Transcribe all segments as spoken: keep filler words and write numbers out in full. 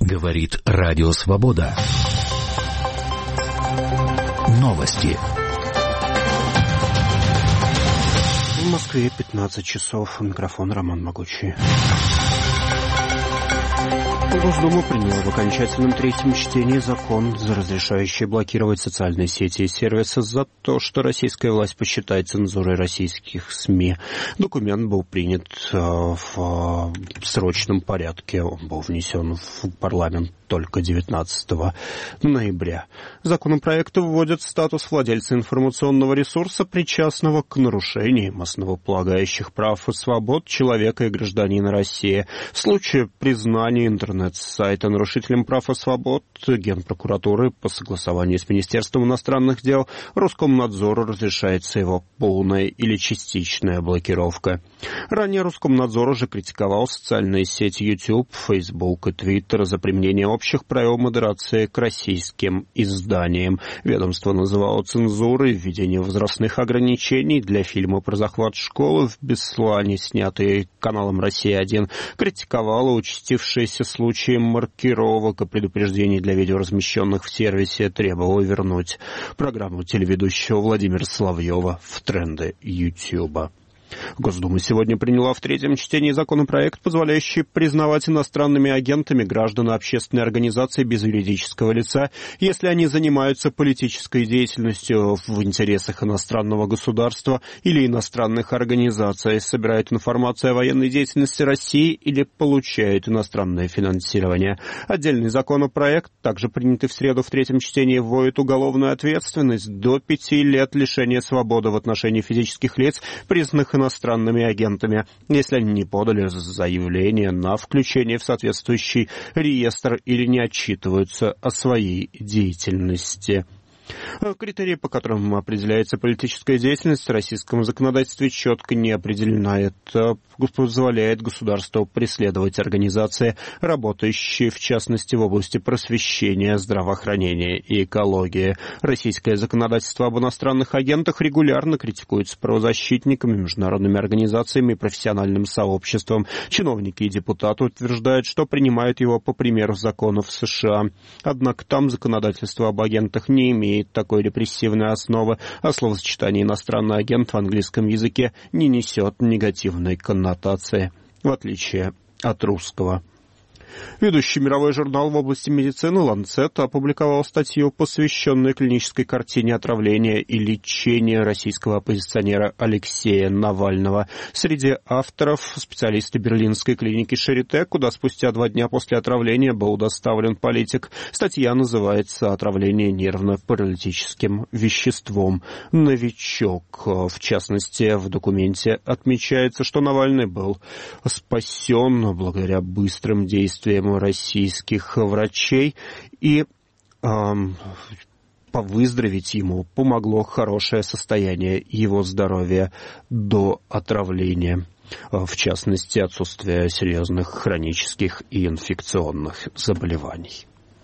Говорит Радио Свобода. Новости. В Москве пятнадцать часов. Микрофон Роман Могучий. Госдума приняла в окончательном третьем чтении закон, разрешающий блокировать социальные сети и сервисы за то, что российская власть посчитает цензурой российских СМИ. Документ был принят в срочном порядке. Он был внесен в парламент только девятнадцатого ноября. Законопроект вводит статус владельца информационного ресурса, причастного к нарушениям основополагающих прав и свобод человека и гражданина России. В случае признания интернет-сайта нарушителем прав и свобод Генпрокуратуры по согласованию с Министерством иностранных дел Роскомнадзору разрешается его полная или частичная блокировка. Ранее Роскомнадзор уже критиковал социальные сети YouTube, Facebook и Twitter за применение общих правил модерации к российским изданиям. Ведомство называло цензурой введение возрастных ограничений для фильма про захват школы в Беслане, снятый каналом «Россия-один», критиковало участившиеся случаи маркировок и предупреждений для видео, размещенных в сервисе, требовало вернуть программу телеведущего Владимира Соловьева в тренды YouTube. Госдума сегодня приняла в третьем чтении законопроект, позволяющий признавать иностранными агентами граждан общественной организации без юридического лица, если они занимаются политической деятельностью в интересах иностранного государства или иностранных организаций, собирают информацию о военной деятельности России или получают иностранное финансирование. Отдельный законопроект, также принятый в среду в третьем чтении, вводит уголовную ответственность до пяти лет лишения свободы в отношении физических лиц, признанных иностранными агентами, если они не подали заявление на включение в соответствующий реестр или не отчитываются о своей деятельности. Критерии, по которым определяется политическая деятельность, в российском законодательстве четко не определена. Это позволяет государству преследовать организации, работающие, в частности, в области просвещения, здравоохранения и экологии. Российское законодательство об иностранных агентах регулярно критикуется правозащитниками, международными организациями и профессиональным сообществом. Чиновники и депутаты утверждают, что принимают его по примеру законов США. Однако там законодательство об агентах не имеет такой репрессивной основы, а словосочетание «иностранный агент» в английском языке не несет негативной коннотации, в отличие от русского. Ведущий мировой журнал в области медицины «Ланцет» опубликовал статью, посвященную клинической картине отравления и лечения российского оппозиционера Алексея Навального. Среди авторов специалисты берлинской клиники Шарите, куда спустя два дня после отравления был доставлен политик. Статья называется «Отравление нервно-паралитическим веществом. Новичок». В частности, в документе отмечается, что Навальный был спасен благодаря быстрым действиям российских врачей, и эм, повыздороветь ему помогло хорошее состояние его здоровья до отравления, в частности, отсутствие серьезных хронических и инфекционных заболеваний.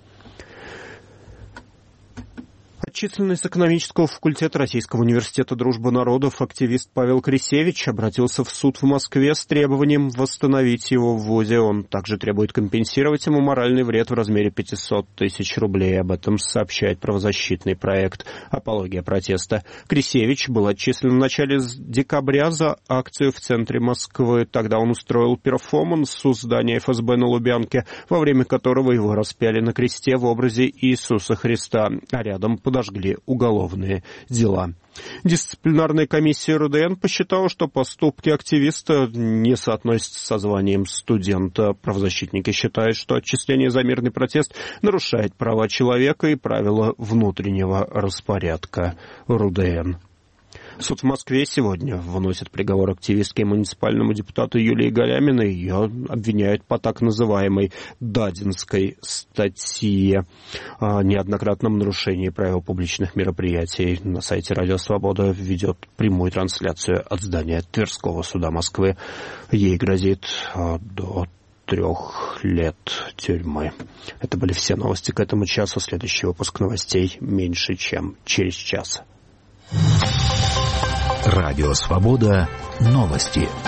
Отчисленный с экономического факультета Российского университета «Дружбы народов» активист Павел Крисевич обратился в суд в Москве с требованием восстановить его в вузе. Он также требует компенсировать ему моральный вред в размере пятьсот тысяч рублей. Об этом сообщает правозащитный проект «Апология протеста». Крисевич был отчислен в начале декабря за акцию в центре Москвы. Тогда он устроил перформанс у здания эф эс бэ на Лубянке, во время которого его распяли на кресте в образе Иисуса Христа, а рядом подожгли уголовные дела. Дисциплинарная комиссия эр дэ эн посчитала, что поступки активиста не соотносятся со званием студента. Правозащитники считают, что отчисление за мирный протест нарушает права человека и правила внутреннего распорядка эр дэ эн. Суд в Москве сегодня выносит приговор активистке и муниципальному депутату Юлии Галяминой. Ее обвиняют по так называемой Дадинской статье о неоднократном нарушении правил публичных мероприятий. На сайте Радио Свобода ведет прямую трансляцию от здания Тверского суда Москвы. Ей грозит до трех лет тюрьмы. Это были все новости к этому часу. Следующий выпуск новостей меньше, чем через час. Радио Свобода. Новости.